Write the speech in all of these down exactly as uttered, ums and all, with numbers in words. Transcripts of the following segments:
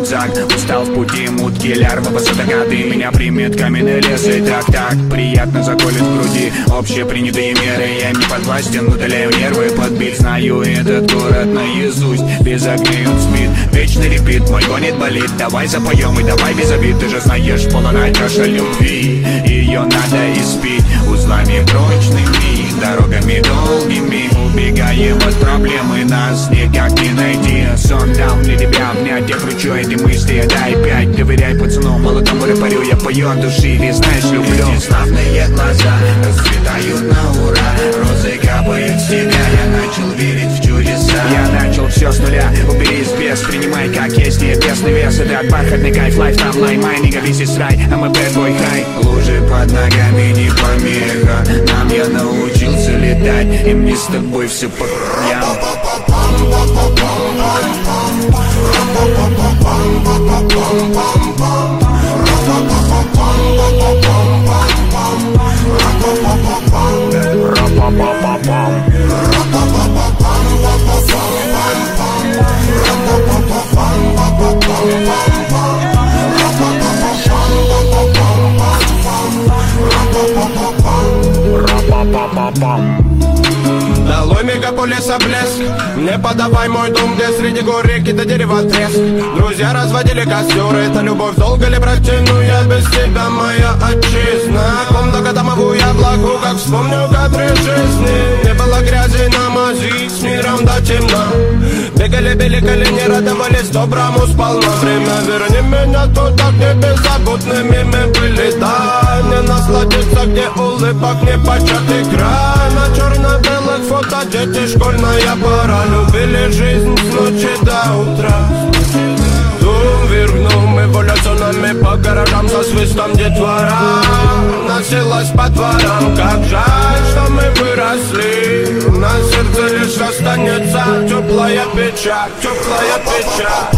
рюкзак. Устал в пути, мутки, лярвы, посадокаты. Меня примет каменный лес и так-так. Приятно заколет в груди общепринятые меры. Я им не подвластен, удаляю нервы. Подбит, знаю этот город наизусть. Без огней он спит, вечный репит. Мой гонит, болит, давай запоем и давай без обид. Ты же знаешь, полная чаша любви. Ее надо испить узлами прочными, дорогами долгими. Убегаем от проблемы, нас никак не найти. Сон дал мне тебя обнять, я кручу эти мысли, дай пять. Доверяй пацану, молодому рэперю, я пою от души, ведь знаешь, люблю. Эти славные глаза расцветают на ура. Розы капают с тебя, я начал верить в чудеса. Я начал все с нуля, убери без, принимай как есть, небесный вес. Это бархатный кайф, лайф там лаймай, не говись и срай, а мы bad boy хай. Лужи под ногами не помеха, нам я научился летать, и мне с тобой все по краям. Долой мегаполиса блеск, не подавай мой дом, где среди гор реки до дерева треск. Друзья разводили костер, это любовь долго ли протяну я без тебя, моя отчизна. Комната домовую я влагу, как вспомню кадры жизни. Не было грязи на мази, с миром до темна. Бегали, били колени, радовались доброму сполна. Время верни меня туда, где беззаботными мы были. Дай мне насладиться, где улыбок не початый край. На черно-белых фото дети, школьная пора. Любили жизнь с ночи до утра. Дум вверх дном, эволюционами по гаражам со свистом детвора носилась по дворам. Как жаль, что мы выросли. На сердце лишь останется теплая печаль, теплая печаль.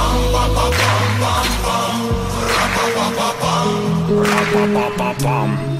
Ba ba ba bum.